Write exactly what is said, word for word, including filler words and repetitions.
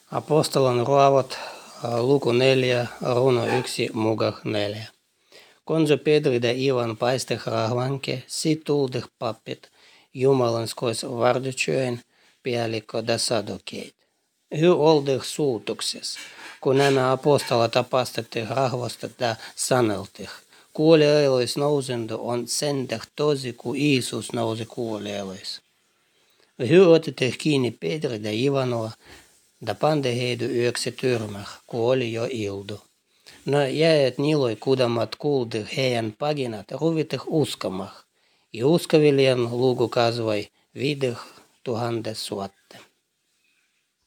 Apostolon ruovot, luku neljä, runo yksi, mugah neljä. Konzo Pedri ja Ivan paisteh rahvanke, sit tuldeh papit, Jumalan skois vardutyön päällikkö ja sadukeit. Hy oldeh suutuksessa, kun nämä apostolat apastetih rahvasta ja saneltih. Kuoliaelois nousendo on senteh tosi, kun Iisus nousi kuoliaelois. Hy otetih kiinni Pedri ja Ivanova, ja pande heidät yöksi tyrmäh, kun oli jo ildu. No jäät niloi kudamat kuuldih heidän paginat ruvitih uskamah, ja uskovilijan luku kasvoi viideh tuhandes vuotta.